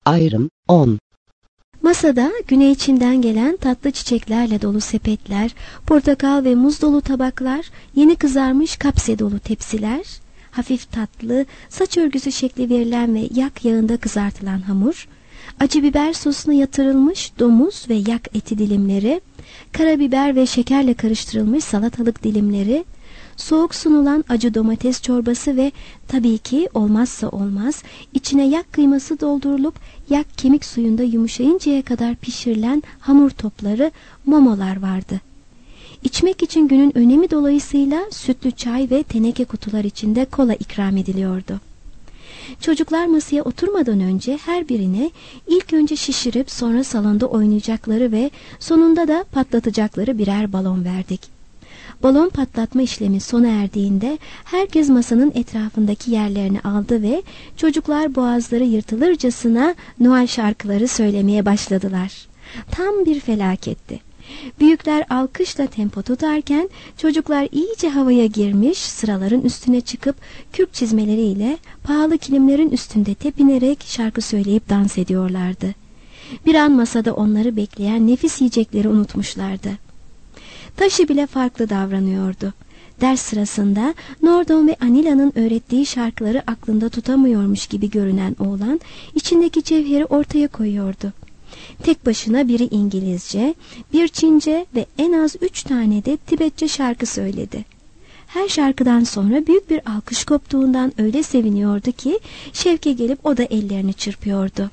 Ayrım 10. Masada güney Çin'den gelen tatlı çiçeklerle dolu sepetler, portakal ve muz dolu tabaklar, yeni kızarmış kapse dolu tepsiler, hafif tatlı, saç örgüsü şekli verilen ve yak yağında kızartılan hamur, acı biber sosuna yatırılmış domuz ve yak eti dilimleri, karabiber ve şekerle karıştırılmış salatalık dilimleri, soğuk sunulan acı domates çorbası ve tabii ki olmazsa olmaz içine yak kıyması doldurulup yak kemik suyunda yumuşayıncaya kadar pişirilen hamur topları, momolar vardı. İçmek için günün önemi dolayısıyla sütlü çay ve teneke kutular içinde kola ikram ediliyordu. Çocuklar masaya oturmadan önce her birine ilk önce şişirip sonra salonda oynayacakları ve sonunda da patlatacakları birer balon verdik. Balon patlatma işlemi sona erdiğinde herkes masanın etrafındaki yerlerini aldı ve çocuklar boğazları yırtılırcasına Noel şarkıları söylemeye başladılar. Tam bir felaketti. Büyükler alkışla tempo tutarken çocuklar iyice havaya girmiş, sıraların üstüne çıkıp kürk çizmeleriyle pahalı kilimlerin üstünde tepinerek şarkı söyleyip dans ediyorlardı. Bir an masada onları bekleyen nefis yiyecekleri unutmuşlardı. Taşı bile farklı davranıyordu. Ders sırasında Nordon ve Anila'nın öğrettiği şarkıları aklında tutamıyormuş gibi görünen oğlan içindeki cevheri ortaya koyuyordu. Tek başına biri İngilizce, bir Çince ve en az 3 tane de Tibetçe şarkı söyledi. Her şarkıdan sonra büyük bir alkış koptuğundan öyle seviniyordu ki Şevke gelip o da ellerini çırpıyordu.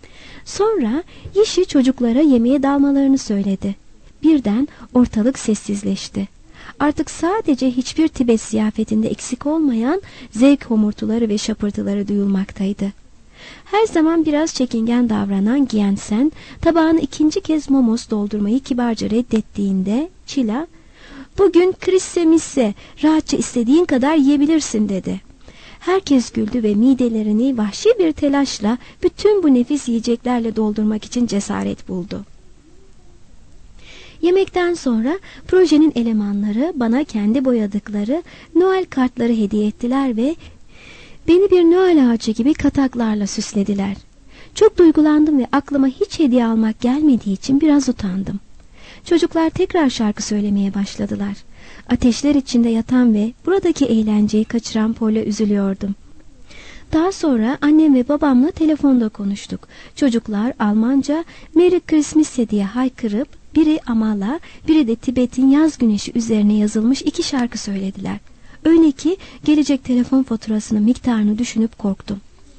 Sonra Yişi çocuklara yemeğe dalmalarını söyledi. Birden ortalık sessizleşti. Artık sadece hiçbir Tibet ziyafetinde eksik olmayan zevk homurtuları ve şapırtıları duyulmaktaydı. Her zaman biraz çekingen davranan Giensen tabağını ikinci kez momos doldurmayı kibarca reddettiğinde Çila, "Bugün krisse misse, rahatça istediğin kadar yiyebilirsin," dedi. Herkes güldü ve midelerini vahşi bir telaşla bütün bu nefis yiyeceklerle doldurmak için cesaret buldu. Yemekten sonra projenin elemanları bana kendi boyadıkları Noel kartları hediye ettiler ve beni bir Noel ağacı gibi kataklarla süslediler. Çok duygulandım ve aklıma hiç hediye almak gelmediği için biraz utandım. Çocuklar tekrar şarkı söylemeye başladılar. Ateşler içinde yatan ve buradaki eğlenceyi kaçıran Paul'a üzülüyordum. Daha sonra annem ve babamla telefonda konuştuk. Çocuklar Almanca "Merry Christmas" diye haykırıp biri Amala, biri de Tibet'in yaz güneşi üzerine yazılmış 2 şarkı söylediler. Öyle ki gelecek telefon faturasının miktarını düşünüp korktum.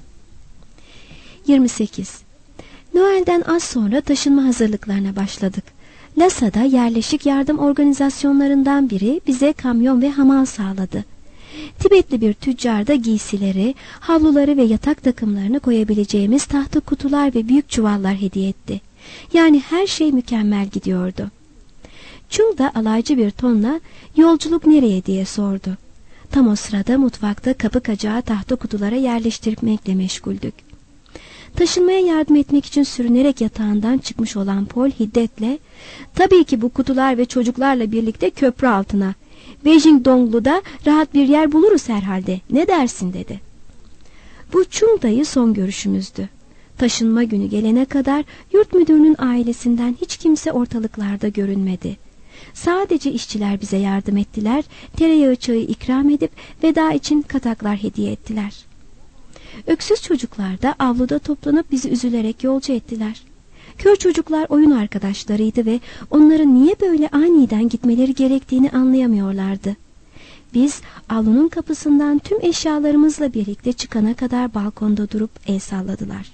28. Noel'den az sonra taşınma hazırlıklarına başladık. Lasa'da yerleşik yardım organizasyonlarından biri bize kamyon ve hamal sağladı. Tibetli bir tüccar da giysileri, havluları ve yatak takımlarını koyabileceğimiz tahta kutular ve büyük çuvallar hediye etti. Yani her şey mükemmel gidiyordu. Chung da alaycı bir tonla "Yolculuk nereye?" diye sordu. Tam o sırada mutfakta kapı kacağı tahta kutulara yerleştirmekle meşguldük. Taşınmaya yardım etmek için sürünerek yatağından çıkmış olan Paul hiddetle "Tabii ki bu kutular ve çocuklarla birlikte köprü altına. Beijing Donglu'da rahat bir yer buluruz herhalde. Ne dersin?" dedi. Bu Chung dayı son görüşümüzdü. Taşınma günü gelene kadar yurt müdürünün ailesinden hiç kimse ortalıklarda görünmedi. Sadece işçiler bize yardım ettiler, tereyağı çayı ikram edip veda için kataklar hediye ettiler. Öksüz çocuklar da avluda toplanıp bizi üzülerek yolcu ettiler. Kör çocuklar oyun arkadaşlarıydı ve onların niye böyle aniden gitmeleri gerektiğini anlayamıyorlardı. Biz avlunun kapısından tüm eşyalarımızla birlikte çıkana kadar balkonda durup el salladılar.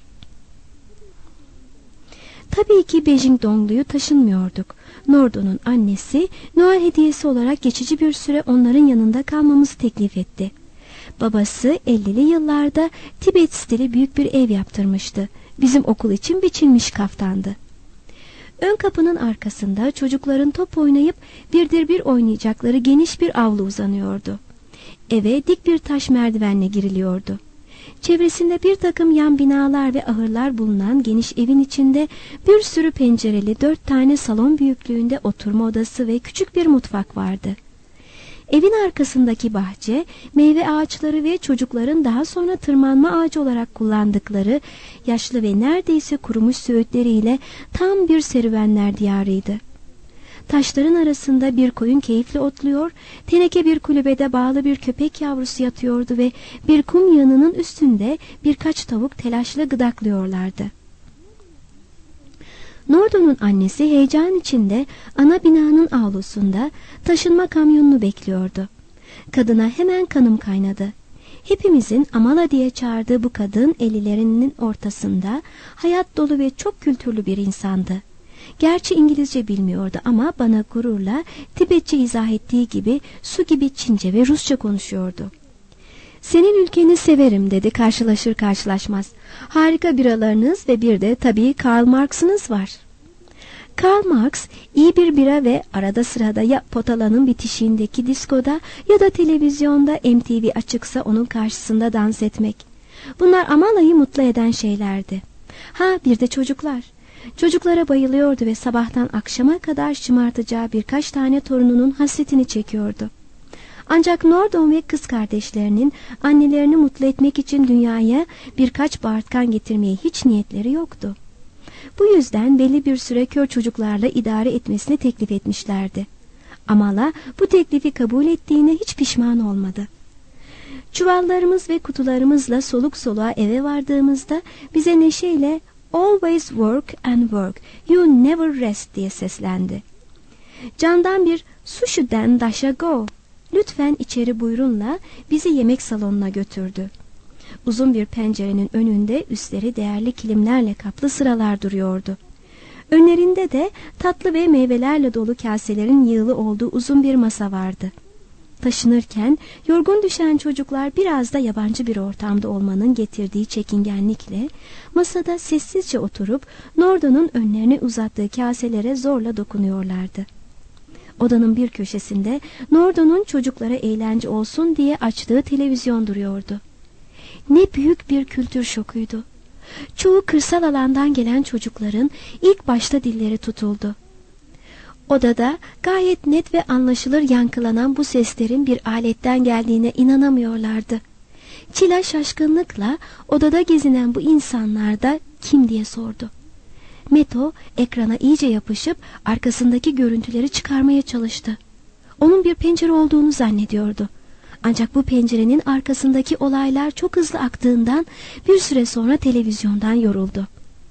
Tabii ki Beijing Donglu'yu taşınmıyorduk. Nordon'un annesi Noel hediyesi olarak geçici bir süre onların yanında kalmamızı teklif etti. Babası 50'li yıllarda Tibet stili büyük bir ev yaptırmıştı. Bizim okul için biçilmiş kaftandı. Ön kapının arkasında çocukların top oynayıp birdir bir oynayacakları geniş bir avlu uzanıyordu. Eve dik bir taş merdivenle giriliyordu. Çevresinde bir takım yan binalar ve ahırlar bulunan geniş evin içinde bir sürü pencereli 4 tane salon büyüklüğünde oturma odası ve küçük bir mutfak vardı. Evin arkasındaki bahçe, meyve ağaçları ve çocukların daha sonra tırmanma ağacı olarak kullandıkları yaşlı ve neredeyse kurumuş söğütleriyle tam bir serüvenler diyarıydı. Taşların arasında bir koyun keyifle otluyor, teneke bir kulübede bağlı bir köpek yavrusu yatıyordu ve bir kum yığınının üstünde birkaç tavuk telaşla gıdaklıyorlardı. Nordo'nun annesi heyecan içinde ana binanın avlusunda taşınma kamyonunu bekliyordu. Kadına hemen kanım kaynadı. Hepimizin Amala diye çağırdığı bu kadın 50'lerinin ortasında hayat dolu ve çok kültürlü bir insandı. Gerçi İngilizce bilmiyordu ama bana gururla Tibetçe izah ettiği gibi su gibi Çince ve Rusça konuşuyordu. "Senin ülkeni severim," dedi karşılaşır karşılaşmaz. "Harika biralarınız ve bir de tabii Karl Marx'ınız var." Karl Marx iyi bir bira ve arada sırada ya potalanın bitişiğindeki diskoda ya da televizyonda MTV açıksa onun karşısında dans etmek. Bunlar Amala'yı mutlu eden şeylerdi. Ha, bir de çocuklar. Çocuklara bayılıyordu ve sabahtan akşama kadar şımartacağı birkaç tane torununun hasretini çekiyordu. Ancak Nordon ve kız kardeşlerinin annelerini mutlu etmek için dünyaya birkaç bağırtkan getirmeye hiç niyetleri yoktu. Bu yüzden belli bir süre kör çocuklarla idare etmesini teklif etmişlerdi. Amala bu teklifi kabul ettiğine hiç pişman olmadı. Çuvallarımız ve kutularımızla soluk soluğa eve vardığımızda bize neşeyle "Always work and work, you never rest" diye seslendi. Candan bir "Sushi'den daşa go, lütfen içeri buyurunla" bizi yemek salonuna götürdü. Uzun bir pencerenin önünde üstleri değerli kilimlerle kaplı sıralar duruyordu. Önlerinde de tatlı ve meyvelerle dolu kaselerin yığılı olduğu uzun bir masa vardı. Taşınırken yorgun düşen çocuklar biraz da yabancı bir ortamda olmanın getirdiği çekingenlikle masada sessizce oturup Nordo'nun önlerine uzattığı kaselere zorla dokunuyorlardı. Odanın bir köşesinde Nordo'nun çocuklara eğlence olsun diye açtığı televizyon duruyordu. Ne büyük bir kültür şokuydu. Çoğu kırsal alandan gelen çocukların ilk başta dilleri tutuldu. Odada gayet net ve anlaşılır yankılanan bu seslerin bir aletten geldiğine inanamıyorlardı. Çila şaşkınlıkla odada gezinen bu insanlar da kim diye sordu. Meto ekrana iyice yapışıp arkasındaki görüntüleri çıkarmaya çalıştı. Onun bir pencere olduğunu zannediyordu. Ancak bu pencerenin arkasındaki olaylar çok hızlı aktığından bir süre sonra televizyondan yoruldu.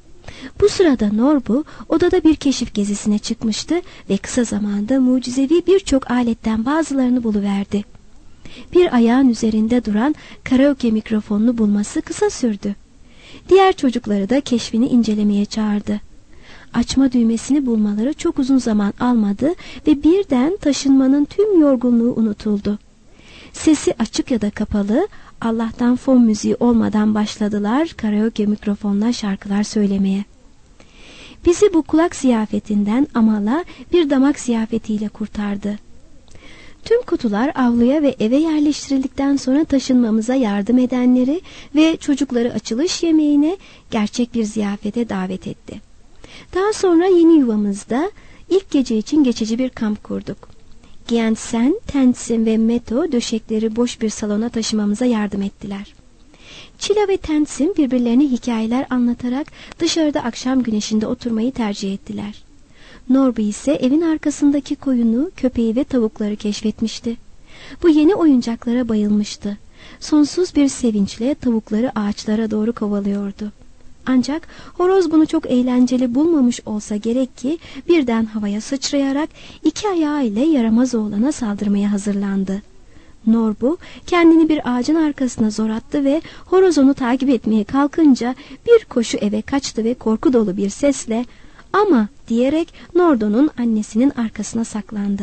Bu sırada Norbu odada bir keşif gezisine çıkmıştı ve kısa zamanda mucizevi birçok aletten bazılarını buluverdi. Bir ayağın üzerinde duran karaoke mikrofonunu bulması kısa sürdü. Diğer çocukları da keşfini incelemeye çağırdı. Açma düğmesini bulmaları çok uzun zaman almadı ve birden taşınmanın tüm yorgunluğu unutuldu. Sesi açık ya da kapalı, Allah'tan fon müziği olmadan başladılar karaoke mikrofonla şarkılar söylemeye. Bizi bu kulak ziyafetinden Amala bir damak ziyafetiyle kurtardı. Tüm kutular avluya ve eve yerleştirildikten sonra taşınmamıza yardım edenleri ve çocukları açılış yemeğine, gerçek bir ziyafete davet etti. Daha sonra yeni yuvamızda ilk gece için geçici bir kamp kurduk. Gientsen, Tenzin ve Meto döşekleri boş bir salona taşımamıza yardım ettiler. Çila ve Tenzin birbirlerine hikayeler anlatarak dışarıda akşam güneşinde oturmayı tercih ettiler. Norbu ise evin arkasındaki koyunu, köpeği ve tavukları keşfetmişti. Bu yeni oyuncaklara bayılmıştı. Sonsuz bir sevinçle tavukları ağaçlara doğru kovalıyordu. Ancak horoz bunu çok eğlenceli bulmamış olsa gerek ki birden havaya sıçrayarak iki ayağıyla yaramaz oğlana saldırmaya hazırlandı. Norbu kendini bir ağacın arkasına zor attı ve horoz onu takip etmeye kalkınca bir koşu eve kaçtı ve korku dolu bir sesle "Ama" diyerek Nordo'nun annesinin arkasına saklandı.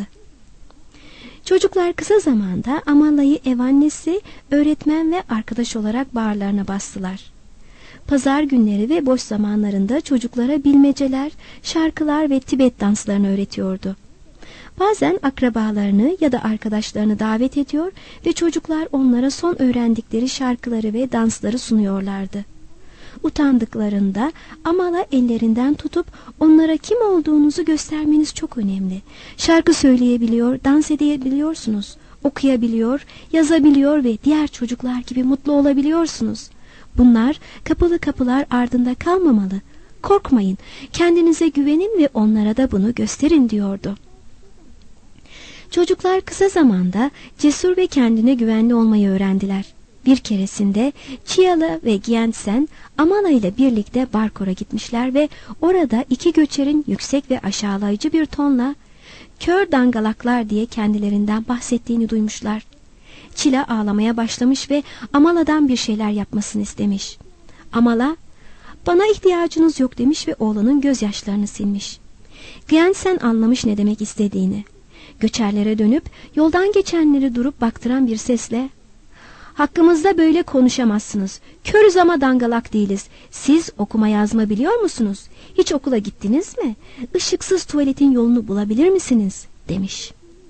Çocuklar kısa zamanda Amala'yı ev annesi, öğretmen ve arkadaş olarak bağırlarına bastılar. Pazar günleri ve boş zamanlarında çocuklara bilmeceler, şarkılar ve Tibet danslarını öğretiyordu. Bazen akrabalarını ya da arkadaşlarını davet ediyor ve çocuklar onlara son öğrendikleri şarkıları ve dansları sunuyorlardı. Utandıklarında Amala ellerinden tutup onlara kim olduğunuzu göstermeniz çok önemli. Şarkı söyleyebiliyor, dans edebiliyorsunuz. okuyabiliyor, yazabiliyor ve diğer çocuklar gibi mutlu olabiliyorsunuz. Bunlar kapalı kapılar ardında kalmamalı. Korkmayın, kendinize güvenin ve onlara da bunu gösterin diyordu. Çocuklar kısa zamanda cesur ve kendine güvenli olmayı öğrendiler. Bir keresinde Chiala ve Gientsen Amala ile birlikte Barkor'a gitmişler ve orada iki göçerin yüksek ve aşağılayıcı bir tonla "kör dangalaklar" diye kendilerinden bahsettiğini duymuşlar. Çila ağlamaya başlamış ve Amala'dan bir şeyler yapmasını istemiş. Amala, "Bana ihtiyacınız yok" demiş ve oğlanın gözyaşlarını silmiş. Gientsen anlamış ne demek istediğini. Göçerlere dönüp yoldan geçenleri durup baktıran bir sesle, "Hakkımızda böyle konuşamazsınız. Körüz ama dangalak değiliz. Siz okuma yazma biliyor musunuz? Hiç okula gittiniz mi? Işıksız tuvaletin yolunu bulabilir misiniz?" demiş.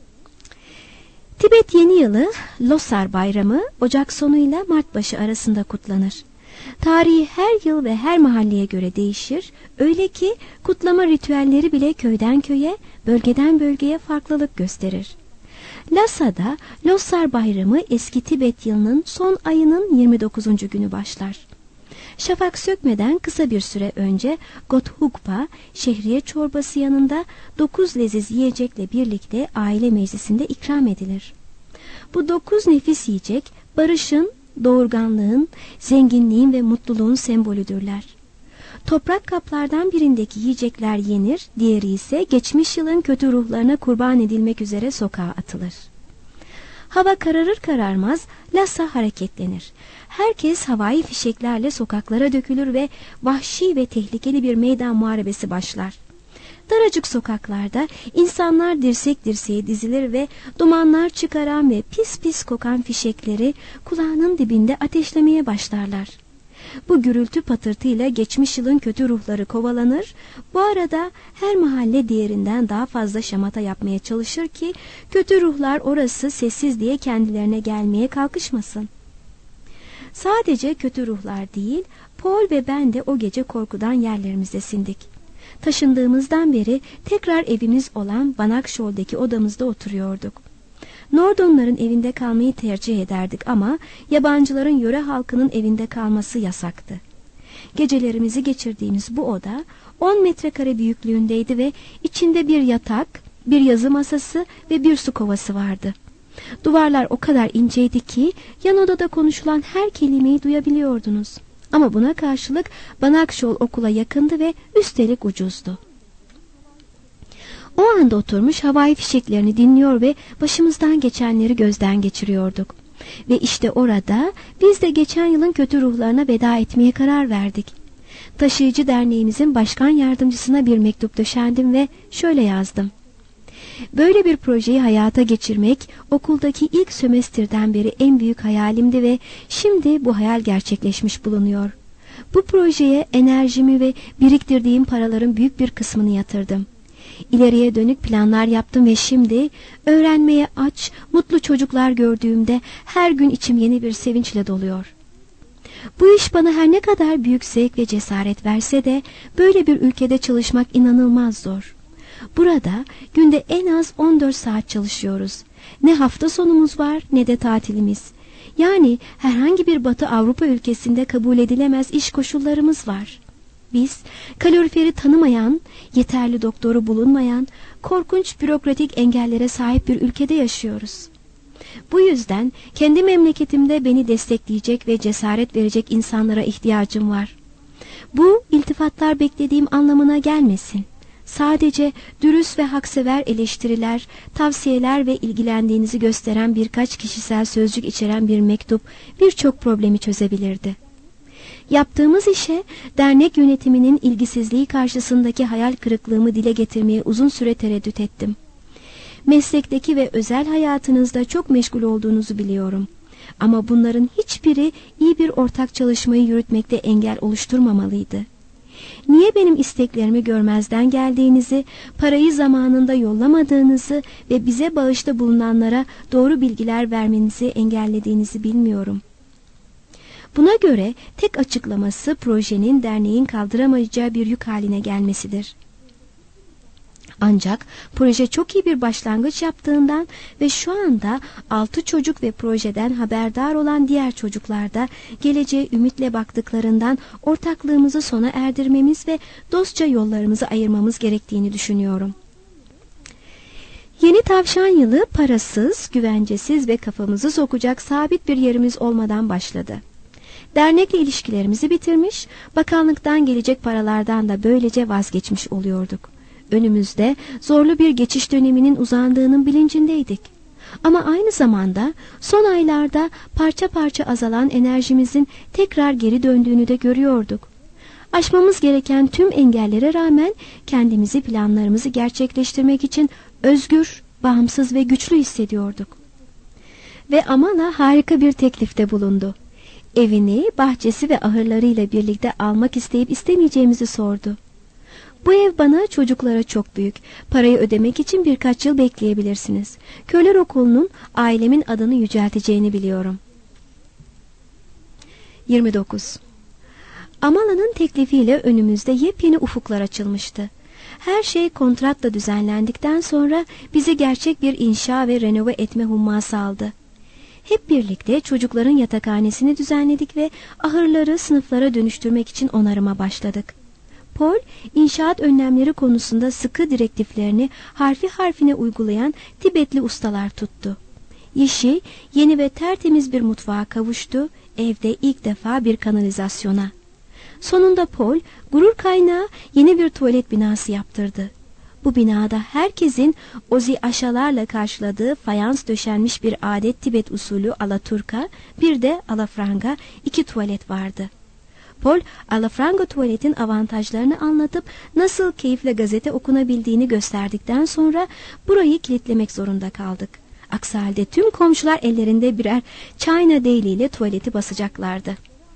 Tibet Yeni Yılı, Losar Bayramı, Ocak sonu ile Mart başı arasında kutlanır. Tarihi her yıl ve her mahalleye göre değişir, öyle ki kutlama ritüelleri bile köyden köye, bölgeden bölgeye farklılık gösterir. Lhasa'da Losar Bayramı eski Tibet yılının son ayının 29. günü başlar. Şafak sökmeden kısa bir süre önce Gothugpa, şehriye çorbası yanında 9 leziz yiyecekle birlikte aile meclisinde ikram edilir. Bu 9 nefis yiyecek, barışın, doğurganlığın, zenginliğin ve mutluluğun sembolüdürler. Toprak kaplardan birindeki yiyecekler yenir, diğeri ise geçmiş yılın kötü ruhlarına kurban edilmek üzere sokağa atılır. Hava kararır kararmaz Lhasa hareketlenir. Herkes havai fişeklerle sokaklara dökülür ve vahşi ve tehlikeli bir meydan muharebesi başlar. Daracık sokaklarda insanlar dirsek dirseğe dizilir ve dumanlar çıkaran ve pis pis kokan fişekleri kulağının dibinde ateşlemeye başlarlar. Bu gürültü patırtıyla geçmiş yılın kötü ruhları kovalanır. Bu arada her mahalle diğerinden daha fazla şamata yapmaya çalışır ki kötü ruhlar orası sessiz diye kendilerine gelmeye kalkışmasın. Sadece kötü ruhlar değil, Paul ve ben de o gece korkudan yerlerimizde sindik. Taşındığımızdan beri tekrar evimiz olan Banakşol'daki odamızda oturuyorduk. Nordonların evinde kalmayı tercih ederdik ama yabancıların yöre halkının evinde kalması yasaktı. Gecelerimizi geçirdiğimiz bu oda 10 metrekare büyüklüğündeydi ve içinde bir yatak, bir yazı masası ve bir su kovası vardı. Duvarlar o kadar inceydi ki yan odada konuşulan her kelimeyi duyabiliyordunuz. Ama buna karşılık Banakşol okula yakındı ve üstelik ucuzdu. O anda oturmuş havai fişeklerini dinliyor ve başımızdan geçenleri gözden geçiriyorduk. Ve işte orada biz de geçen yılın kötü ruhlarına veda etmeye karar verdik. Taşıyıcı derneğimizin başkan yardımcısına bir mektup döşendim ve şöyle yazdım. Böyle bir projeyi hayata geçirmek okuldaki ilk sömestrden beri en büyük hayalimdi ve şimdi bu hayal gerçekleşmiş bulunuyor. Bu projeye enerjimi ve biriktirdiğim paraların büyük bir kısmını yatırdım. İleriye dönük planlar yaptım ve şimdi öğrenmeye aç, mutlu çocuklar gördüğümde her gün içim yeni bir sevinçle doluyor. Bu iş bana her ne kadar büyük zevk ve cesaret verse de böyle bir ülkede çalışmak inanılmaz zor. Burada günde en az 14 saat çalışıyoruz. Ne hafta sonumuz var ne de tatilimiz. Yani herhangi bir Batı Avrupa ülkesinde kabul edilemez iş koşullarımız var. Biz kaloriferi tanımayan, yeterli doktoru bulunmayan, korkunç bürokratik engellere sahip bir ülkede yaşıyoruz. Bu yüzden kendi memleketimde beni destekleyecek ve cesaret verecek insanlara ihtiyacım var. Bu iltifatlar beklediğim anlamına gelmesin. Sadece dürüst ve haksever eleştiriler, tavsiyeler ve ilgilendiğinizi gösteren birkaç kişisel sözcük içeren bir mektup birçok problemi çözebilirdi. Yaptığımız işe dernek yönetiminin ilgisizliği karşısındaki hayal kırıklığımı dile getirmeye uzun süre tereddüt ettim. Meslekteki ve özel hayatınızda çok meşgul olduğunuzu biliyorum. Ama bunların hiçbiri iyi bir ortak çalışmayı yürütmekte engel oluşturmamalıydı. Niye benim isteklerimi görmezden geldiğinizi, parayı zamanında yollamadığınızı ve bize bağışta bulunanlara doğru bilgiler vermenizi engellediğinizi bilmiyorum. Buna göre tek açıklaması projenin derneğin kaldıramayacağı bir yük haline gelmesidir. Ancak proje çok iyi bir başlangıç yaptığından ve şu anda 6 çocuk ve projeden haberdar olan diğer çocuklar da geleceğe ümitle baktıklarından ortaklığımızı sona erdirmemiz ve dostça yollarımızı ayırmamız gerektiğini düşünüyorum. Yeni tavşan yılı parasız, güvencesiz ve kafamızı sokacak sabit bir yerimiz olmadan başladı. Dernekle ilişkilerimizi bitirmiş, bakanlıktan gelecek paralardan da böylece vazgeçmiş oluyorduk. Önümüzde zorlu bir geçiş döneminin uzandığının bilincindeydik. Ama aynı zamanda son aylarda parça parça azalan enerjimizin tekrar geri döndüğünü de görüyorduk. Aşmamız gereken tüm engellere rağmen kendimizi, planlarımızı gerçekleştirmek için özgür, bağımsız ve güçlü hissediyorduk. Ve Amala harika bir teklifte bulundu. Evini, bahçesi ve ahırlarıyla birlikte almak isteyip istemeyeceğimizi sordu. Bu ev bana, çocuklara çok büyük. Parayı ödemek için birkaç yıl bekleyebilirsiniz. Köyler okulunun ailemin adını yücelteceğini biliyorum. 29. Amala'nın teklifiyle önümüzde yepyeni ufuklar açılmıştı. Her şey kontratla düzenlendikten sonra bizi gerçek bir inşa ve renove etme humması aldı. Hep birlikte çocukların yatakhanesini düzenledik ve ahırları sınıflara dönüştürmek için onarıma başladık. Paul, inşaat önlemleri konusunda sıkı direktiflerini harfi harfine uygulayan Tibetli ustalar tuttu. Yeşil, yeni ve tertemiz bir mutfağa kavuştu, evde ilk defa bir kanalizasyona. Sonunda Paul, gurur kaynağı yeni bir tuvalet binası yaptırdı. Bu binada herkesin ozi aşalarla karşıladığı fayans döşenmiş bir adet Tibet usulü alaturka, bir de alafranga 2 tuvalet vardı. Paul, alafranga tuvaletin avantajlarını anlatıp nasıl keyifle gazete okunabildiğini gösterdikten sonra burayı kilitlemek zorunda kaldık. Aksi halde tüm komşular ellerinde birer China Daily ile tuvaleti basacaklardı.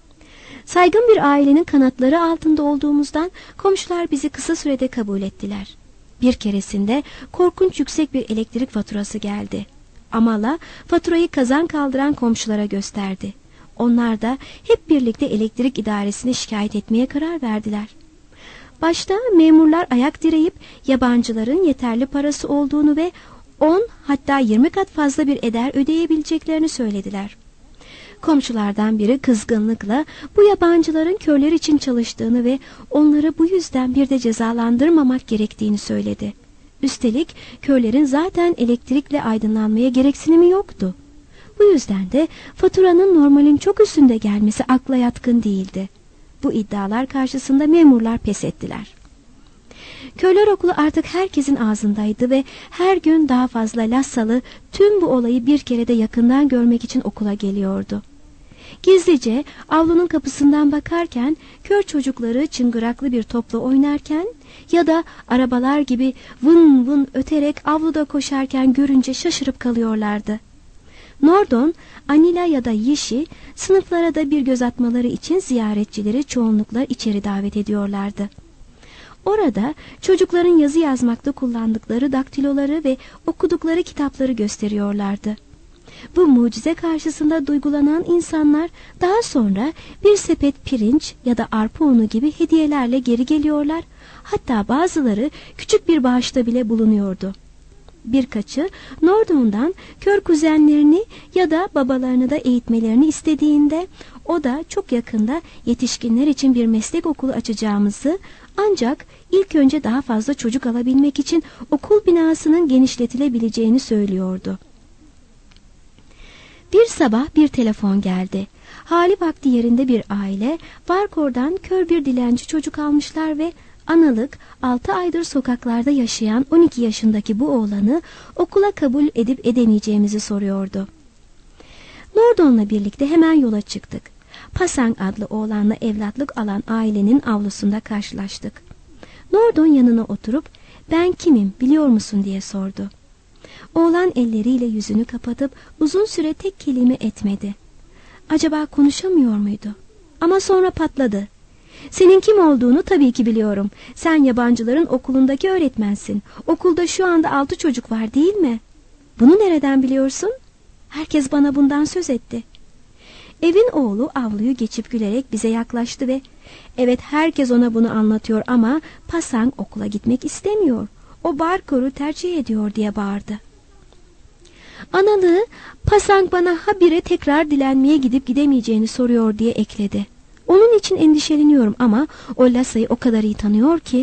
Saygın bir ailenin kanatları altında olduğumuzdan komşular bizi kısa sürede kabul ettiler. Bir keresinde korkunç yüksek bir elektrik faturası geldi. Amala faturayı kazan kaldıran komşulara gösterdi. Onlar da hep birlikte elektrik idaresine şikayet etmeye karar verdiler. Başta memurlar ayak direyip yabancıların yeterli parası olduğunu ve 10 hatta 20 kat fazla bir eder ödeyebileceklerini söylediler. Komşulardan biri kızgınlıkla bu yabancıların köyler için çalıştığını ve onları bu yüzden bir de cezalandırmamak gerektiğini söyledi. Üstelik köylerin zaten elektrikle aydınlanmaya gereksinimi yoktu. Bu yüzden de faturanın normalin çok üstünde gelmesi akla yatkın değildi. Bu iddialar karşısında memurlar pes ettiler. Köyler okulu artık herkesin ağzındaydı ve her gün daha fazla Lassalı tüm bu olayı bir kere de yakından görmek için okula geliyordu. Gizlice avlunun kapısından bakarken kör çocukları çıngıraklı bir topla oynarken ya da arabalar gibi vın vın öterek avluda koşarken görünce şaşırıp kalıyorlardı. Nordon, Anila ya da Yishi sınıflara da bir göz atmaları için ziyaretçileri çoğunlukla içeri davet ediyorlardı. Orada çocukların yazı yazmakta kullandıkları daktiloları ve okudukları kitapları gösteriyorlardı. Bu mucize karşısında duygulanan insanlar daha sonra bir sepet pirinç ya da arpa unu gibi hediyelerle geri geliyorlar, hatta bazıları küçük bir bağışta bile bulunuyordu. Birkaçı Nordon'dan kör kuzenlerini ya da babalarını da eğitmelerini istediğinde o da çok yakında yetişkinler için bir meslek okulu açacağımızı, ancak ilk önce daha fazla çocuk alabilmek için okul binasının genişletilebileceğini söylüyordu. Bir sabah bir telefon geldi. Hali vakti yerinde bir aile Varkor'dan kör bir dilenci çocuk almışlar ve analık 6 aydır sokaklarda yaşayan 12 yaşındaki bu oğlanı okula kabul edip edemeyeceğimizi soruyordu. Nordon'la birlikte hemen yola çıktık. Pasang adlı oğlanla evlatlık alan ailenin avlusunda karşılaştık. Nordon yanına oturup "Ben kimim biliyor musun?" diye sordu. Oğlan elleriyle yüzünü kapatıp uzun süre tek kelime etmedi. Acaba konuşamıyor muydu? Ama sonra patladı. "Senin kim olduğunu tabii ki biliyorum. Sen yabancıların okulundaki öğretmensin. Okulda şu anda 6 çocuk var değil mi? Bunu nereden biliyorsun? Herkes bana bundan söz etti." Evin oğlu avluyu geçip gülerek bize yaklaştı ve "Evet, herkes ona bunu anlatıyor ama Pasang okula gitmek istemiyor. o Barkor'u tercih ediyor diye bağırdı. Analığı, Pasang bana habire tekrar dilenmeye gidip gidemeyeceğini soruyor diye ekledi. Onun için endişeleniyorum ama o Lasa'yı o kadar iyi tanıyor ki.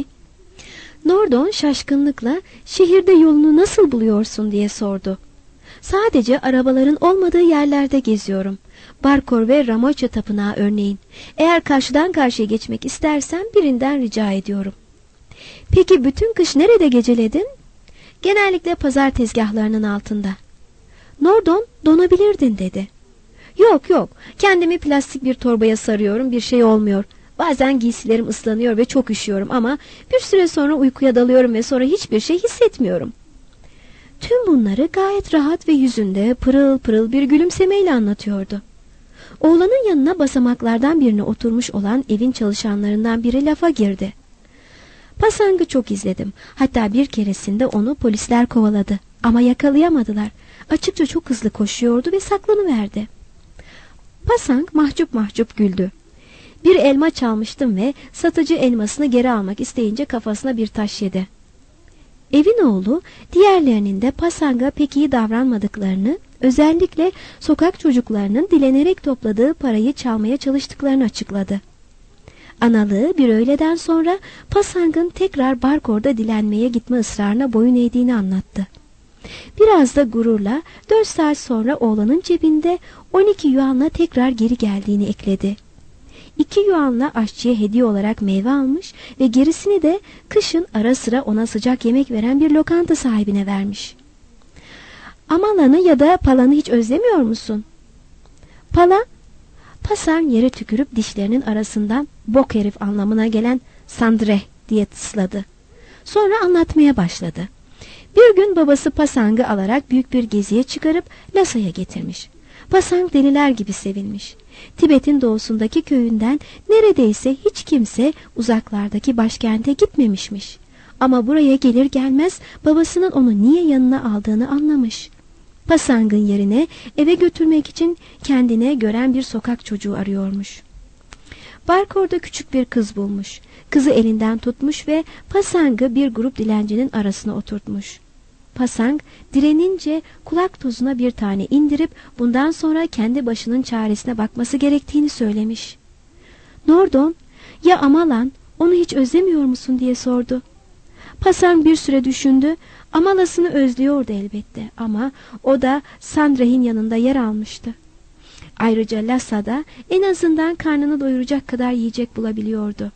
Nordon şaşkınlıkla şehirde yolunu nasıl buluyorsun diye sordu. Sadece arabaların olmadığı yerlerde geziyorum. Barkor ve Ramoça tapınağı örneğin. Eğer karşıdan karşıya geçmek istersen birinden rica ediyorum. Peki bütün kış nerede geceledin? Genellikle pazar tezgahlarının altında. Nordon, donabilirdin dedi. Yok, kendimi plastik bir torbaya sarıyorum, bir şey olmuyor. Bazen giysilerim ıslanıyor ve çok üşüyorum ama bir süre sonra uykuya dalıyorum ve sonra hiçbir şey hissetmiyorum. Tüm bunları gayet rahat ve yüzünde pırıl pırıl bir gülümsemeyle anlatıyordu. Oğlanın yanına basamaklardan birine oturmuş olan evin çalışanlarından biri lafa girdi. Pasang'ı çok izledim. Hatta bir keresinde onu polisler kovaladı ama yakalayamadılar. Açıkça çok hızlı koşuyordu ve saklanıverdi. Pasang mahcup mahcup güldü. Bir elma çalmıştım ve satıcı elmasını geri almak isteyince kafasına bir taş yedi. Evin oğlu diğerlerinin de Pasang'a pek iyi davranmadıklarını, özellikle sokak çocuklarının dilenerek topladığı parayı çalmaya çalıştıklarını açıkladı. Analığı bir öğleden sonra Pasang'ın tekrar Barkor'da dilenmeye gitme ısrarına boyun eğdiğini anlattı. Biraz da gururla 4 saat sonra oğlanın cebinde 12 yuanla tekrar geri geldiğini ekledi. 2 yuanla aşçıya hediye olarak meyve almış ve gerisini de kışın ara sıra ona sıcak yemek veren bir lokanta sahibine vermiş. Amalan'ı ya da Palan'ı hiç özlemiyor musun? Pala, Pasang yere tükürüp dişlerinin arasından bok herif anlamına gelen Sandre diye tısladı. Sonra anlatmaya başladı. Bir gün babası Pasang'ı alarak büyük bir geziye çıkarıp Lasa'ya getirmiş. Pasang deliler gibi sevinmiş. Tibet'in doğusundaki köyünden neredeyse hiç kimse uzaklardaki başkente gitmemişmiş. Ama buraya gelir gelmez babasının onu niye yanına aldığını anlamış. Pasang'ın yerine eve götürmek için kendine gören bir sokak çocuğu arıyormuş. Barkor'da küçük bir kız bulmuş. Kızı elinden tutmuş ve Pasang'ı bir grup dilencinin arasına oturtmuş. Pasang direnince kulak tozuna bir tane indirip bundan sonra kendi başının çaresine bakması gerektiğini söylemiş. Nordon, ya Amalan, onu hiç özlemiyor musun diye sordu. Pasang bir süre düşündü. Amalasını özlüyordu elbette ama o da Sandre'hin yanında yer almıştı. Ayrıca Lasa'da en azından karnını doyuracak kadar yiyecek bulabiliyordu.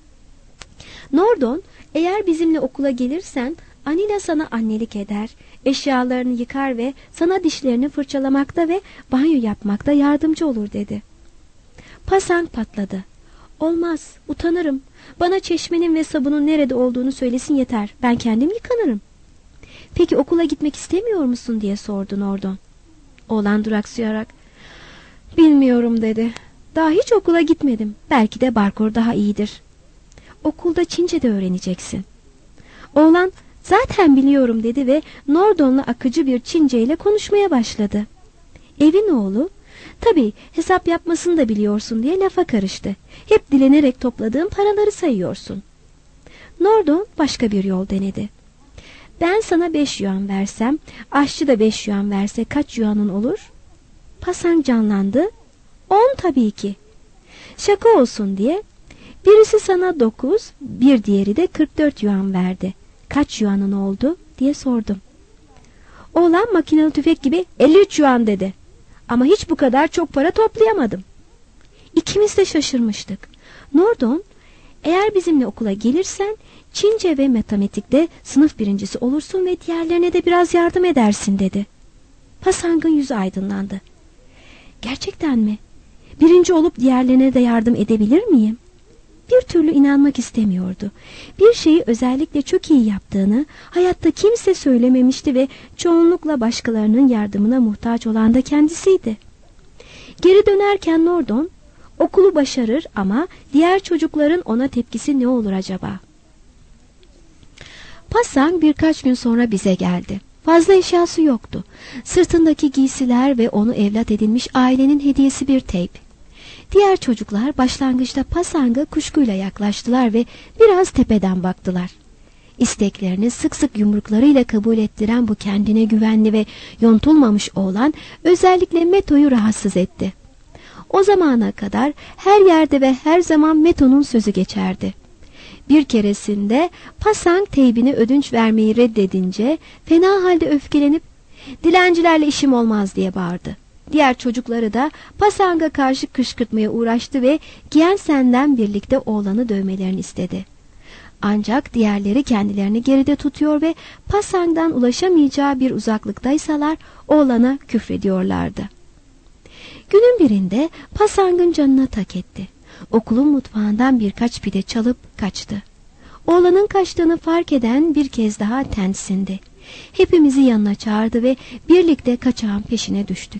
Nordon, eğer bizimle okula gelirsen Anila sana annelik eder, eşyalarını yıkar ve sana dişlerini fırçalamakta ve banyo yapmakta yardımcı olur dedi. Pasang patladı. Olmaz, utanırım. Bana çeşmenin ve sabunun nerede olduğunu söylesin yeter. Ben kendim yıkanırım. Peki okula gitmek istemiyor musun diye sordu Nordon. Oğlan duraksayarak, bilmiyorum dedi. Daha hiç okula gitmedim. Belki de Barkor daha iyidir. Okulda Çince de öğreneceksin. Oğlan, zaten biliyorum dedi ve Nordon'la akıcı bir Çince ile konuşmaya başladı. Evin oğlu, tabii hesap yapmasını da biliyorsun diye lafa karıştı. Hep dilenerek topladığın paraları sayıyorsun. Nordon başka bir yol denedi. Ben sana 5 yuan versem, aşçı da 5 yuan verse kaç yuanın olur? Pasang canlandı. 10 tabii ki. Şaka olsun diye birisi sana 9, bir diğeri de 44 yuan verdi. Kaç yuanın oldu diye sordum. Oğlan makinalı tüfek gibi 53 yuan dedi. Ama hiç bu kadar çok para toplayamadım. İkimiz de şaşırmıştık. Nordon, eğer bizimle okula gelirsen Çince ve matematikte sınıf birincisi olursun ve diğerlerine de biraz yardım edersin dedi. Pasang'ın yüzü aydınlandı. Gerçekten mi? Birinci olup diğerlerine de yardım edebilir miyim? Bir türlü inanmak istemiyordu. Bir şeyi özellikle çok iyi yaptığını hayatta kimse söylememişti ve çoğunlukla başkalarının yardımına muhtaç olan da kendisiydi. Geri dönerken Nordon, okulu başarır ama diğer çocukların ona tepkisi ne olur acaba? Pasang birkaç gün sonra bize geldi. Fazla eşyası yoktu. Sırtındaki giysiler ve onu evlat edinmiş ailenin hediyesi bir teyp. Diğer çocuklar başlangıçta Pasang'a kuşkuyla yaklaştılar ve biraz tepeden baktılar. İsteklerini sık sık yumruklarıyla kabul ettiren bu kendine güvenli ve yontulmamış oğlan özellikle Meto'yu rahatsız etti. O zamana kadar her yerde ve her zaman Meto'nun sözü geçerdi. Bir keresinde Pasang teybini ödünç vermeyi reddedince fena halde öfkelenip "Dilencilerle işim olmaz" diye bağırdı. Diğer çocukları da Pasang'a karşı kışkırtmaya uğraştı ve Giensen'den birlikte oğlanı dövmelerini istedi. Ancak diğerleri kendilerini geride tutuyor ve Pasang'dan ulaşamayacağı bir uzaklıktaysalar oğlana küfrediyorlardı. Günün birinde Pasang'ın canına tak etti. Okulun mutfağından birkaç pide çalıp kaçtı. Oğlanın kaçtığını fark eden bir kez daha Tenzin. Hepimizi yanına çağırdı ve birlikte kaçağın peşine düştük.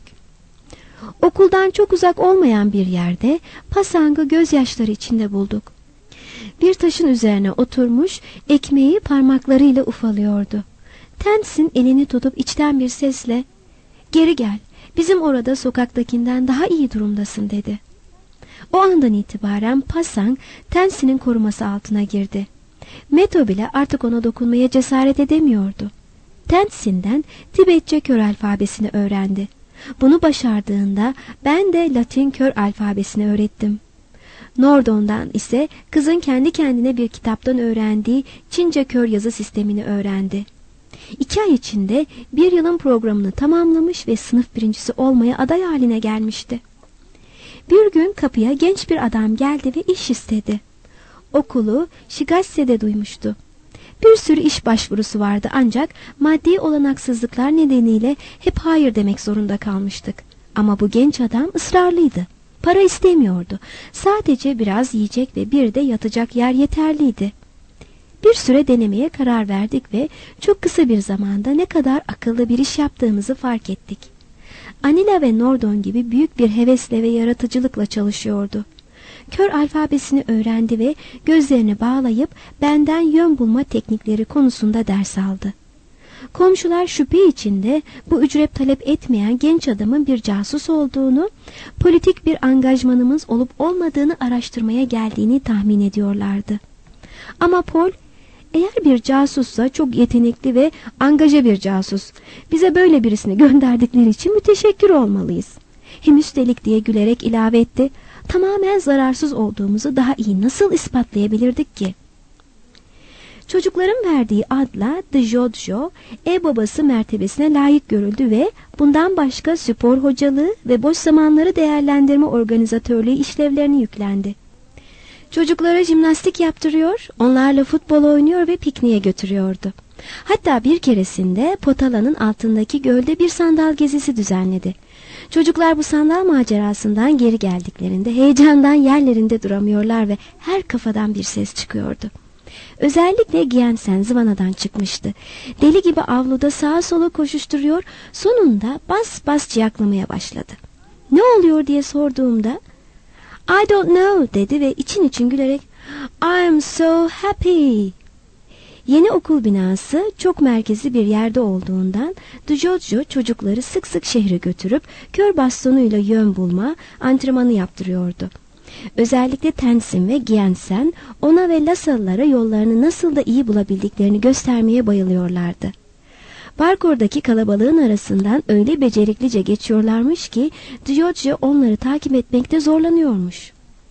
Okuldan çok uzak olmayan bir yerde Pasang'ı gözyaşları içinde bulduk. Bir taşın üzerine oturmuş ekmeği parmaklarıyla ufalıyordu. Tenzin elini tutup içten bir sesle "Geri gel, bizim orada sokaktakinden daha iyi durumdasın" dedi. O andan itibaren Pasang Tenzin'in koruması altına girdi. Meto bile artık ona dokunmaya cesaret edemiyordu. Tenzin'den Tibetçe kör alfabesini öğrendi. Bunu başardığında ben de Latin kör alfabesini öğrettim. Nordon'dan ise kızın kendi kendine bir kitaptan öğrendiği Çince kör yazı sistemini öğrendi. 2 ay içinde bir yılın programını tamamlamış ve sınıf birincisi olmaya aday haline gelmişti. Bir gün kapıya genç bir adam geldi ve iş istedi. Okulu Shigatse'de duymuştu. Bir sürü iş başvurusu vardı ancak maddi olanaksızlıklar nedeniyle hep hayır demek zorunda kalmıştık. Ama bu genç adam ısrarlıydı. Para istemiyordu. Sadece biraz yiyecek ve bir de yatacak yer yeterliydi. Bir süre denemeye karar verdik ve çok kısa bir zamanda ne kadar akıllı bir iş yaptığımızı fark ettik. Anila ve Nordon gibi büyük bir hevesle ve yaratıcılıkla çalışıyordu. Kör alfabesini öğrendi ve gözlerini bağlayıp benden yön bulma teknikleri konusunda ders aldı. Komşular şüphe içinde bu ücret talep etmeyen genç adamın bir casus olduğunu, politik bir angajmanımız olup olmadığını araştırmaya geldiğini tahmin ediyorlardı. Ama Paul, eğer bir casussa çok yetenekli ve angaje bir casus, bize böyle birisini gönderdikleri için müteşekkir olmalıyız. Hem üstelik diye gülerek ilave etti, tamamen zararsız olduğumuzu daha iyi nasıl ispatlayabilirdik ki? Çocukların verdiği adla The Jojo, babası mertebesine layık görüldü ve bundan başka spor hocalığı ve boş zamanları değerlendirme organizatörlüğü işlevlerini yüklendi. Çocuklara jimnastik yaptırıyor, onlarla futbol oynuyor ve pikniğe götürüyordu. Hatta bir keresinde Potala'nın altındaki gölde bir sandal gezisi düzenledi. Çocuklar bu sandal macerasından geri geldiklerinde heyecandan yerlerinde duramıyorlar ve her kafadan bir ses çıkıyordu. Özellikle Giensen zıvanadan çıkmıştı. Deli gibi avluda sağa sola koşuşturuyor, sonunda bas bas ciyaklamaya başladı. "Ne oluyor?" diye sorduğumda "I don't know" dedi ve için için gülerek "I am so happy." Yeni okul binası çok merkezi bir yerde olduğundan Dujojo çocukları sık sık şehre götürüp kör bastonuyla yön bulma antrenmanı yaptırıyordu. Özellikle Tenzin ve Giensen ona ve Lasalılara yollarını nasıl da iyi bulabildiklerini göstermeye bayılıyorlardı. Parkurdaki kalabalığın arasından öyle beceriklice geçiyorlarmış ki Dujojo onları takip etmekte zorlanıyormuş.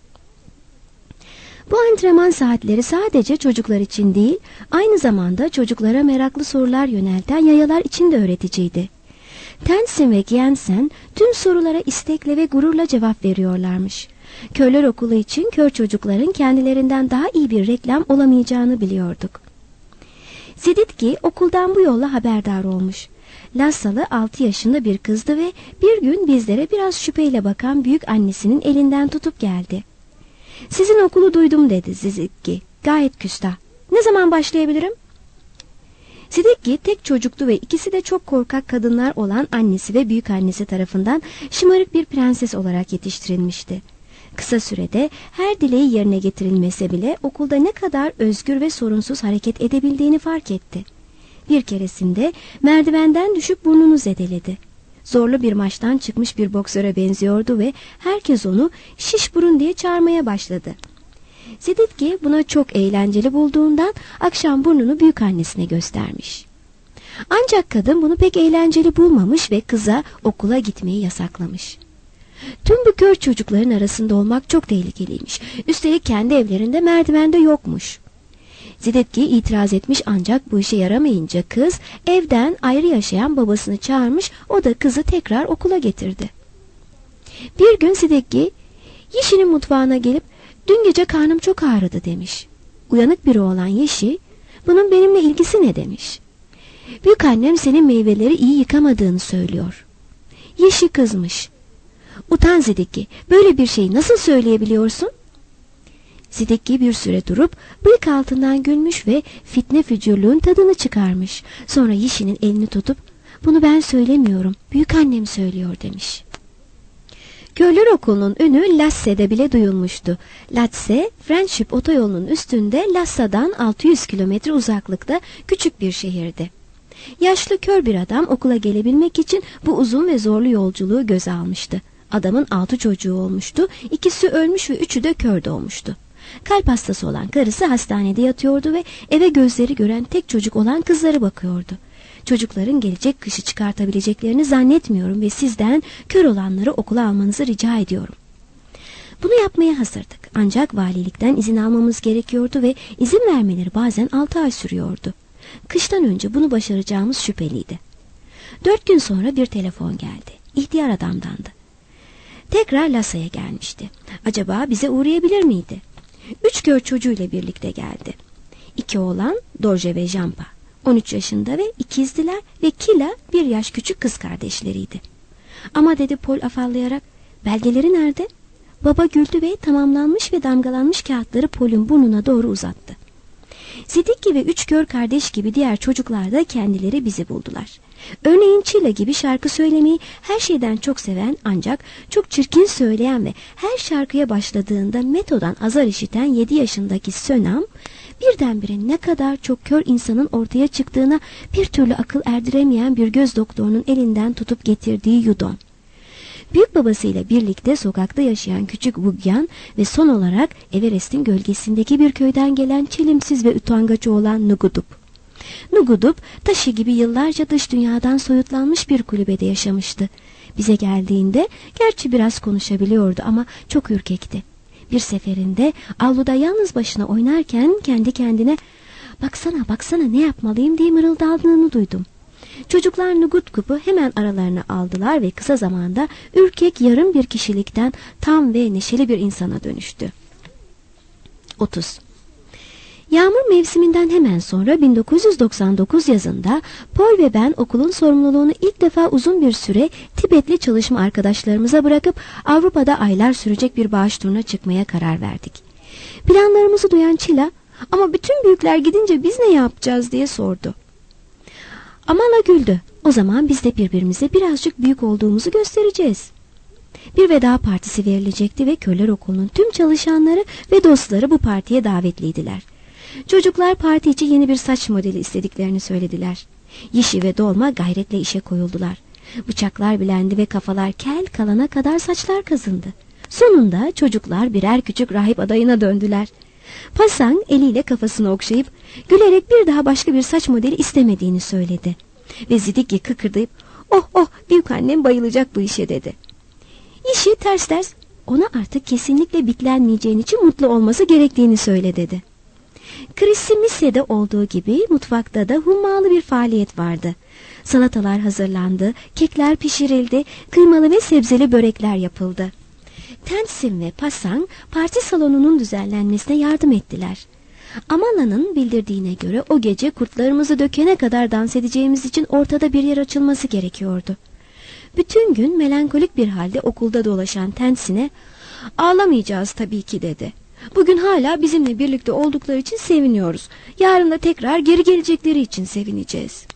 Bu antrenman saatleri sadece çocuklar için değil, aynı zamanda çocuklara meraklı sorular yönelten yayalar için de öğreticiydi. Tenzin ve Giensen tüm sorulara istekle ve gururla cevap veriyorlarmış. Körler okulu için kör çocukların kendilerinden daha iyi bir reklam olamayacağını biliyorduk. Siditki okuldan bu yolla haberdar olmuş. Lassalı 6 yaşında bir kızdı ve bir gün bizlere biraz şüpheyle bakan büyük annesinin elinden tutup geldi. "Sizin okulu duydum" dedi Siditki. Gayet küstah. "Ne zaman başlayabilirim?" Siditki tek çocuktu ve ikisi de çok korkak kadınlar olan annesi ve büyük annesi tarafından şımarık bir prenses olarak yetiştirilmişti. Kısa sürede her dileği yerine getirilmese bile okulda ne kadar özgür ve sorunsuz hareket edebildiğini fark etti. Bir keresinde merdivenden düşüp burnunu zedeledi. Zorlu bir maçtan çıkmış bir boksöre benziyordu ve herkes onu "şiş burun" diye çağırmaya başladı. Ziditki buna çok eğlenceli bulduğundan akşam burnunu büyükannesine göstermiş. Ancak kadın bunu pek eğlenceli bulmamış ve kıza okula gitmeyi yasaklamış. Tüm bu kör çocukların arasında olmak çok tehlikeliymiş. Üstelik kendi evlerinde merdivende yokmuş. Ziditki itiraz etmiş ancak bu işe yaramayınca kız evden ayrı yaşayan babasını çağırmış, o da kızı tekrar okula getirdi. Bir gün Ziditki Yişi'nin mutfağına gelip dün gece karnım çok ağrıdı demiş. Uyanık biri olan Yişi bunun benimle ilgisi ne demiş. Büyükannem senin meyveleri iyi yıkamadığını söylüyor. Yişi kızmış. Utan Ziditki, böyle bir şeyi nasıl söyleyebiliyorsun? Ziditki bir süre durup bıyık altından gülmüş ve fitne fücurluğun tadını çıkarmış. Sonra Yişi'nin elini tutup bunu ben söylemiyorum, büyükannem söylüyor demiş. Körler okulunun ünü Lasse'de bile duyulmuştu. Lasse, Friendship otoyolunun üstünde Lassa'dan 600 kilometre uzaklıkta küçük bir şehirdi. Yaşlı kör bir adam okula gelebilmek için bu uzun ve zorlu yolculuğu göze almıştı. Adamın 6 çocuğu olmuştu, 2'si ölmüş ve 3'ü de kör doğmuştu. Kalp hastası olan karısı hastanede yatıyordu ve eve gözleri gören tek çocuk olan kızları bakıyordu. Çocukların gelecek kışı çıkartabileceklerini zannetmiyorum ve sizden kör olanları okula almanızı rica ediyorum. Bunu yapmaya hazırdık. Ancak valilikten izin almamız gerekiyordu ve izin vermeleri bazen 6 ay sürüyordu. Kıştan önce bunu başaracağımız şüpheliydi. 4 gün sonra bir telefon geldi. İhtiyar adamdandı. Tekrar Lassa'ya gelmişti. Acaba bize uğrayabilir miydi? 3 kör çocuğuyla birlikte geldi. 2 oğlan Dorje ve Jampa. 13 yaşında ve ikizdiler ve Kila 1 yaş küçük kız kardeşleriydi. Ama dedi Paul afallayarak, belgeleri nerede? Baba güldü ve tamamlanmış ve damgalanmış kağıtları Paul'un burnuna doğru uzattı. Ziditki ve 3 kör kardeş gibi diğer çocuklar da kendileri bizi buldular. Örneğin Çila gibi şarkı söylemeyi her şeyden çok seven ancak çok çirkin söyleyen ve her şarkıya başladığında metodan azar işiten 7 yaşındaki Sönam, birdenbire ne kadar çok kör insanın ortaya çıktığına bir türlü akıl erdiremeyen bir göz doktorunun elinden tutup getirdiği Yudon. Büyük babasıyla birlikte sokakta yaşayan küçük Bugyan ve son olarak Everest'in gölgesindeki bir köyden gelen çelimsiz ve utangaç oğlan Nugudup. Nugudup taşı gibi yıllarca dış dünyadan soyutlanmış bir kulübede yaşamıştı. Bize geldiğinde gerçi biraz konuşabiliyordu ama çok ürkekti. Bir seferinde avluda yalnız başına oynarken kendi kendine baksana baksana ne yapmalıyım diye mırıldandığını duydum. Çocuklar Nugudup'u hemen aralarına aldılar ve kısa zamanda ürkek yarım bir kişilikten tam ve neşeli bir insana dönüştü. 30. Yağmur mevsiminden hemen sonra 1999 yazında Paul ve ben okulun sorumluluğunu ilk defa uzun bir süre Tibetli çalışma arkadaşlarımıza bırakıp Avrupa'da aylar sürecek bir bağış turuna çıkmaya karar verdik. Planlarımızı duyan Çila, ama bütün büyükler gidince biz ne yapacağız diye sordu. Amala güldü. O zaman biz de birbirimize birazcık büyük olduğumuzu göstereceğiz. Bir veda partisi verilecekti ve Körler Okulu'nun tüm çalışanları ve dostları bu partiye davetliydiler. Çocuklar parti için yeni bir saç modeli istediklerini söylediler. Yişi ve Dolma gayretle işe koyuldular. Bıçaklar bilendi ve kafalar kel kalana kadar saçlar kazındı. Sonunda çocuklar birer küçük rahip adayına döndüler. Pasang eliyle kafasını okşayıp gülerek bir daha başka bir saç modeli istemediğini söyledi. Ve Ziditki kıkırdayıp oh büyükannem bayılacak bu işe dedi. Yişi ters ters ona artık kesinlikle bitlenmeyeceğin için mutlu olması gerektiğini söyle dedi. Krisimisye'de olduğu gibi mutfakta da hummalı bir faaliyet vardı. Salatalar hazırlandı, kekler pişirildi, kıymalı ve sebzeli börekler yapıldı. Tenzin ve Pasang parti salonunun düzenlenmesine yardım ettiler. Amala'nın bildirdiğine göre o gece kurtlarımızı dökene kadar dans edeceğimiz için ortada bir yer açılması gerekiyordu. Bütün gün melankolik bir halde okulda dolaşan Tenzin'e ağlamayacağız tabii ki dedi. Bugün hala bizimle birlikte oldukları için seviniyoruz. Yarın da tekrar geri gelecekleri için sevineceğiz.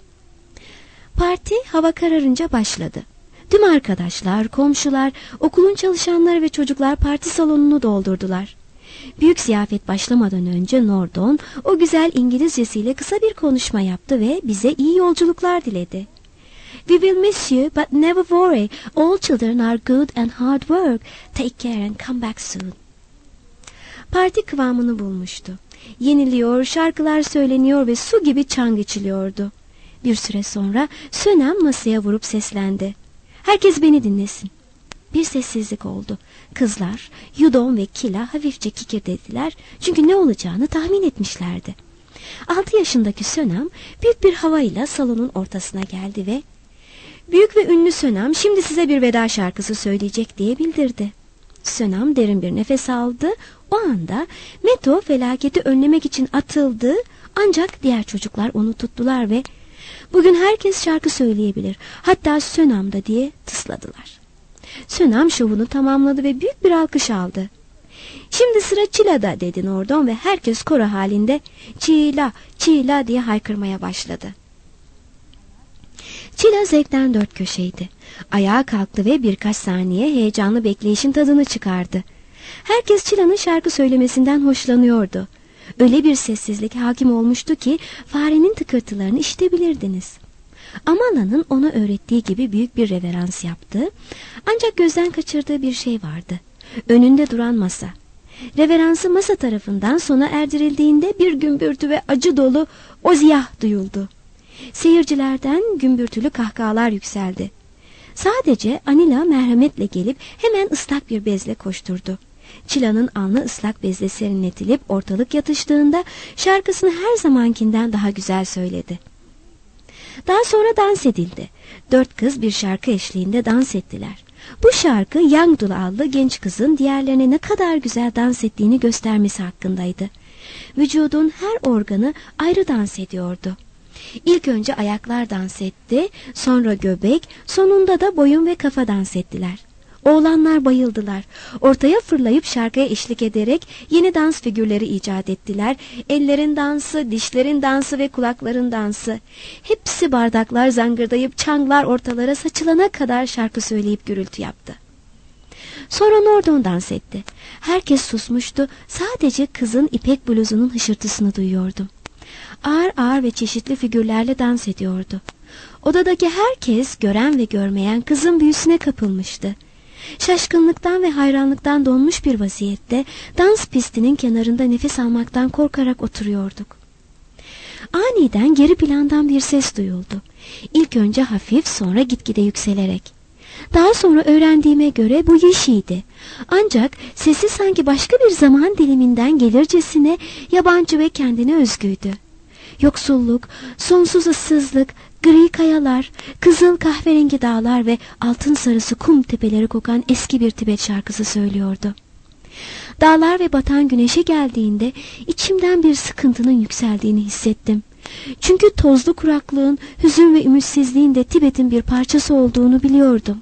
Parti hava kararınca başladı. Tüm arkadaşlar, komşular, okulun çalışanları ve çocuklar parti salonunu doldurdular. Büyük ziyafet başlamadan önce Nordon o güzel İngilizcesiyle kısa bir konuşma yaptı ve bize iyi yolculuklar diledi. We will miss you but never worry. All children are good and hard work. Take care and come back soon. Parti kıvamını bulmuştu. Yeniliyor, şarkılar söyleniyor ve su gibi çang içiliyordu. Bir süre sonra Sönem masaya vurup seslendi. "Herkes beni dinlesin." Bir sessizlik oldu. Kızlar, Yudon ve Kila hafifçe kikirdediler çünkü ne olacağını tahmin etmişlerdi. 6 yaşındaki Sönem büyük bir havayla salonun ortasına geldi ve "Büyük ve ünlü Sönem şimdi size bir veda şarkısı söyleyecek" diye bildirdi. Sönem derin bir nefes aldı. O anda Meto felaketi önlemek için atıldı, ancak diğer çocuklar onu tuttular ve "Bugün herkes şarkı söyleyebilir, hatta Sönem da" diye tısladılar. Sönem şovunu tamamladı ve büyük bir alkış aldı. "Şimdi sıra Çila'da" dedi Nordon ve herkes koro halinde "Çila, Çila" diye haykırmaya başladı. Çila zevkten dört köşeydi. Ayağa kalktı ve birkaç saniye heyecanlı bekleyişin tadını çıkardı. Herkes Çila'nın şarkı söylemesinden hoşlanıyordu. Öyle bir sessizlik hakim olmuştu ki farenin tıkırtılarını işitebilirdiniz. Amala'nın ona öğrettiği gibi büyük bir reverans yaptı. Ancak gözden kaçırdığı bir şey vardı. Önünde duran masa. Reveransı masa tarafından sona erdirildiğinde bir gümbürtü ve acı dolu "Oziyah" duyuldu. Seyircilerden gümbürtülü kahkahalar yükseldi. Sadece Anila merhametle gelip hemen ıslak bir bezle koşturdu. Çila'nın alnı ıslak bezle serinletilip ortalık yatıştığında şarkısını her zamankinden daha güzel söyledi. Daha sonra dans edildi. 4 kız bir şarkı eşliğinde dans ettiler. Bu şarkı Yangdul adlı genç kızın diğerlerine ne kadar güzel dans ettiğini göstermesi hakkındaydı. Vücudun her organı ayrı dans ediyordu. İlk önce ayaklar dans etti, sonra göbek, sonunda da boyun ve kafa dans ettiler. Oğlanlar bayıldılar. Ortaya fırlayıp şarkıya eşlik ederek yeni dans figürleri icat ettiler. Ellerin dansı, dişlerin dansı ve kulakların dansı. Hepsi bardaklar zangırdayıp çanglar ortalara saçılana kadar şarkı söyleyip gürültü yaptı. Sonra Nordon dans etti. Herkes susmuştu. Sadece kızın ipek bluzunun hışırtısını duyuyordum. Ağır ağır ve çeşitli figürlerle dans ediyordu. Odadaki herkes, gören ve görmeyen, kızın büyüsüne kapılmıştı. Şaşkınlıktan ve hayranlıktan donmuş bir vaziyette dans pistinin kenarında nefes almaktan korkarak oturuyorduk. Aniden geri plandan bir ses duyuldu. İlk önce hafif, sonra gitgide yükselerek. Daha sonra öğrendiğime göre bu Yişi'ydi. Ancak sesi sanki başka bir zaman diliminden gelircesine yabancı ve kendine özgüydü. Yoksulluk, sonsuz ıssızlık, gri kayalar, kızıl kahverengi dağlar ve altın sarısı kum tepeleri kokan eski bir Tibet şarkısı söylüyordu. Dağlar ve batan güneşe geldiğinde içimden bir sıkıntının yükseldiğini hissettim. Çünkü tozlu kuraklığın, hüzün ve ümitsizliğin de Tibet'in bir parçası olduğunu biliyordum.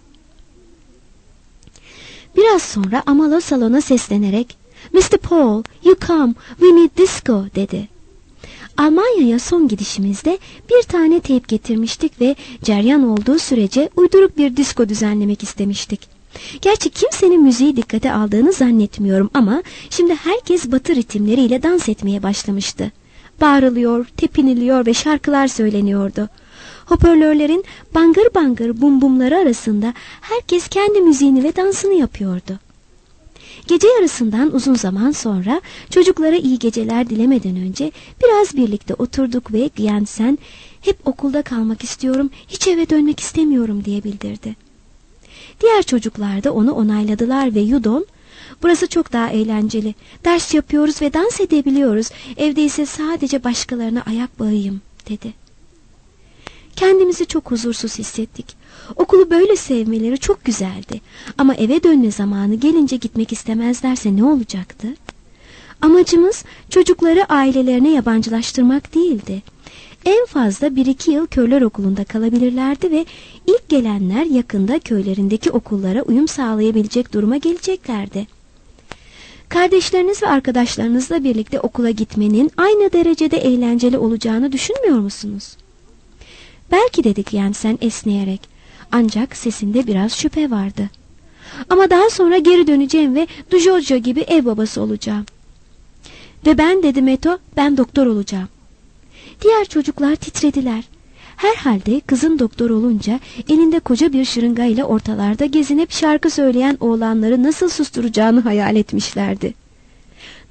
Biraz sonra Amala salona seslenerek "Mr. Paul, you come, we need disco" dedi. Almanya'ya son gidişimizde bir tane teyp getirmiştik ve ceryan olduğu sürece uyduruk bir disko düzenlemek istemiştik. Gerçi kimsenin müziği dikkate aldığını zannetmiyorum ama şimdi herkes batı ritimleriyle dans etmeye başlamıştı. Bağırılıyor, tepiniliyor ve şarkılar söyleniyordu. Hoparlörlerin bangır bangır bum bumları arasında herkes kendi müziğini ve dansını yapıyordu. Gece yarısından uzun zaman sonra çocuklara iyi geceler dilemeden önce biraz birlikte oturduk ve Gyansen "Hep okulda kalmak istiyorum, hiç eve dönmek istemiyorum" diye bildirdi. Diğer çocuklar da onu onayladılar ve Yudon "Burası çok daha eğlenceli, ders yapıyoruz ve dans edebiliyoruz, evde ise sadece başkalarına ayak bağıyım" dedi. Kendimizi çok huzursuz hissettik. Okulu böyle sevmeleri çok güzeldi. Ama eve dönme zamanı gelince gitmek istemezlerse ne olacaktı? Amacımız çocukları ailelerine yabancılaştırmak değildi. En fazla 1-2 yıl köyler okulunda kalabilirlerdi ve ilk gelenler yakında köylerindeki okullara uyum sağlayabilecek duruma geleceklerdi. Kardeşleriniz ve arkadaşlarınızla birlikte okula gitmenin aynı derecede eğlenceli olacağını düşünmüyor musunuz? Belki dedik Yansen esneyerek. Ancak sesinde biraz şüphe vardı. Ama daha sonra geri döneceğim ve Dujojo gibi ev babası olacağım. Ve ben, dedi Meto, ben doktor olacağım. Diğer çocuklar titrediler. Herhalde kızın doktor olunca elinde koca bir şırıngayla ortalarda gezinip şarkı söyleyen oğlanları nasıl susturacağını hayal etmişlerdi.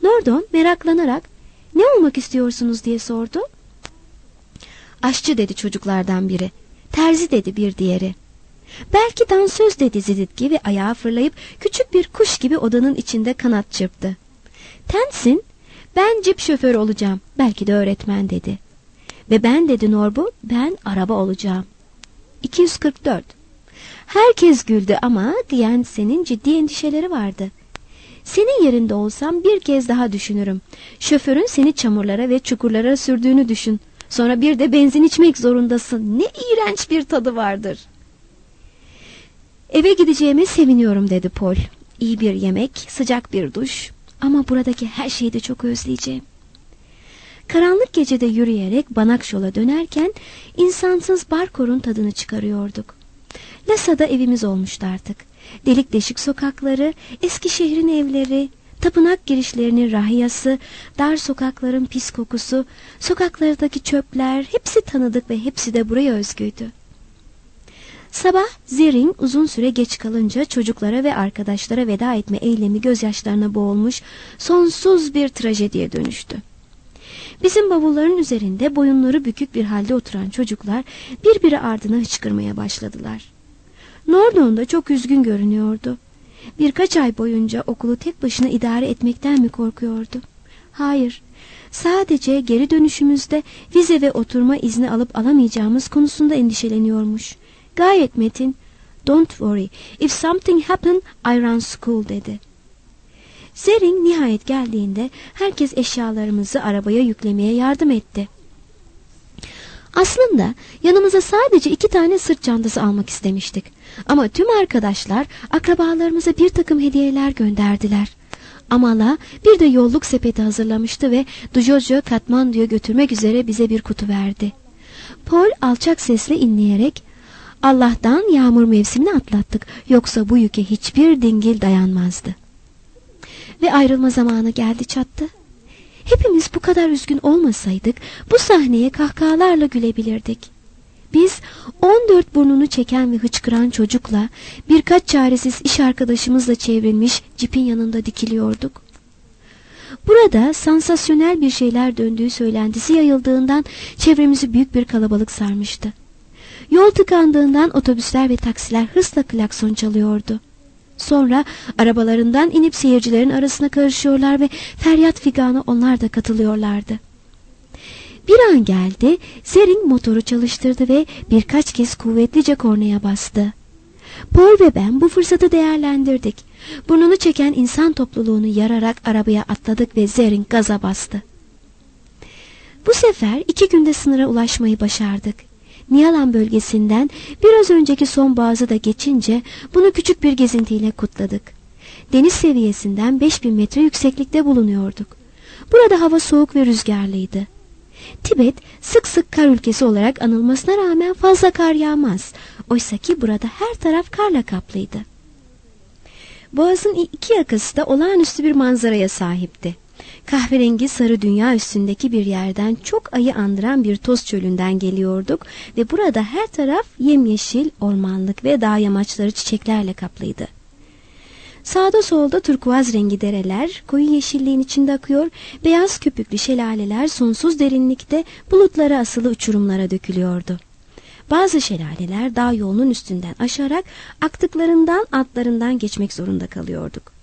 Nordon meraklanarak "Ne olmak istiyorsunuz?" diye sordu. "Aşçı," dedi çocuklardan biri. "Terzi," dedi bir diğeri. "Belki dansöz," dedi Ziditki ve ayağa fırlayıp küçük bir kuş gibi odanın içinde kanat çırptı. Tenzin, "Ben cip şoförü olacağım, belki de öğretmen," dedi. "Ve ben," dedi Norbu, "ben araba olacağım." 244. Herkes güldü ama Diyensen'in ciddi endişeleri vardı. "Senin yerinde olsam bir kez daha düşünürüm. Şoförün seni çamurlara ve çukurlara sürdüğünü düşün. Sonra bir de benzin içmek zorundasın. Ne iğrenç bir tadı vardır." "Eve gideceğime seviniyorum," dedi Paul. "İyi bir yemek, sıcak bir duş. Ama buradaki her şeyi de çok özleyeceğim." Karanlık gecede yürüyerek Banakşol'a dönerken insansız Barkor'un tadını çıkarıyorduk. Lasa'da evimiz olmuştu artık. Delik deşik sokakları, eski şehrin evleri, tapınak girişlerinin rahiyası, dar sokakların pis kokusu, sokaklardaki çöpler hepsi tanıdık ve hepsi de buraya özgüydü. Sabah Zering uzun süre geç kalınca çocuklara ve arkadaşlara veda etme eylemi gözyaşlarına boğulmuş sonsuz bir trajediye dönüştü. Bizim bavulların üzerinde boyunları bükük bir halde oturan çocuklar birbiri ardına hıçkırmaya başladılar. Nordon da çok üzgün görünüyordu. Birkaç ay boyunca okulu tek başına idare etmekten mi korkuyordu? Hayır, sadece geri dönüşümüzde vize ve oturma izni alıp alamayacağımız konusunda endişeleniyormuş. Gayet metin, "Don't worry, if something happen, I run school," dedi. Zering nihayet geldiğinde herkes eşyalarımızı arabaya yüklemeye yardım etti. Aslında yanımıza sadece 2 tane sırt çantası almak istemiştik. Ama tüm arkadaşlar akrabalarımıza bir takım hediyeler gönderdiler. Amala bir de yolluk sepeti hazırlamıştı ve Dujojo Katmandu'ya götürmek üzere bize bir kutu verdi. Paul alçak sesle inleyerek, "Allah'tan yağmur mevsimini atlattık, yoksa bu yüke hiçbir dingil dayanmazdı." Ve ayrılma zamanı geldi çattı. Hepimiz bu kadar üzgün olmasaydık bu sahneye kahkahalarla gülebilirdik. Biz 14 burnunu çeken ve hıçkıran çocukla birkaç çaresiz iş arkadaşımızla çevrilmiş cipin yanında dikiliyorduk. Burada sansasyonel bir şeyler döndüğü söylentisi yayıldığından çevremizi büyük bir kalabalık sarmıştı. Yol tıkandığından otobüsler ve taksiler hızla klakson çalıyordu. Sonra arabalarından inip seyircilerin arasına karışıyorlar ve feryat figana onlar da katılıyorlardı. Bir an geldi, Zering motoru çalıştırdı ve birkaç kez kuvvetlice kornaya bastı. Paul ve ben bu fırsatı değerlendirdik. Burnunu çeken insan topluluğunu yararak arabaya atladık ve Zering gaza bastı. Bu sefer 2 günde sınıra ulaşmayı başardık. Niyalan bölgesinden biraz önceki son boğazı da geçince bunu küçük bir gezintiyle kutladık. Deniz seviyesinden 5000 metre yükseklikte bulunuyorduk. Burada hava soğuk ve rüzgarlıydı. Tibet sık sık kar ülkesi olarak anılmasına rağmen fazla kar yağmaz. Oysaki burada her taraf karla kaplıydı. Boğazın 2 yakası da olağanüstü bir manzaraya sahipti. Kahverengi sarı dünya üstündeki bir yerden çok ayı andıran bir toz çölünden geliyorduk ve burada her taraf yemyeşil, ormanlık ve dağ yamaçları çiçeklerle kaplıydı. Sağda solda turkuaz rengi dereler koyu yeşilliğin içinde akıyor, beyaz köpüklü şelaleler sonsuz derinlikte bulutlara asılı uçurumlara dökülüyordu. Bazı şelaleler dağ yolunun üstünden aşarak aktıklarından altlarından geçmek zorunda kalıyorduk.